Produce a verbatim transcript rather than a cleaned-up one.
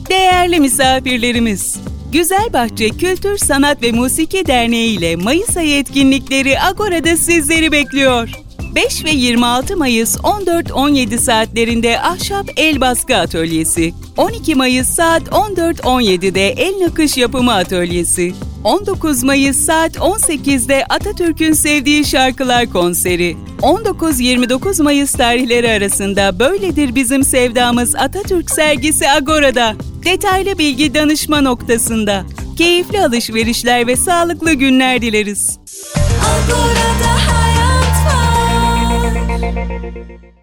Değerli misafirlerimiz, Güzelbahçe Kültür, Sanat ve Musiki Derneği ile Mayıs ayı etkinlikleri Agora'da sizleri bekliyor. beş ve yirmi altı Mayıs on dört on yedi saatlerinde Ahşap El Baskı Atölyesi, on iki Mayıs saat on dört on yedide El Nakış Yapımı Atölyesi, on dokuz Mayıs saat on sekizde Atatürk'ün Sevdiği Şarkılar Konseri, on dokuz yirmi dokuz Mayıs tarihleri arasında Böyledir Bizim Sevdamız Atatürk sergisi Agora'da. Detaylı bilgi danışma noktasında. Keyifli alışverişler ve sağlıklı günler dileriz. Agora'da hayat var.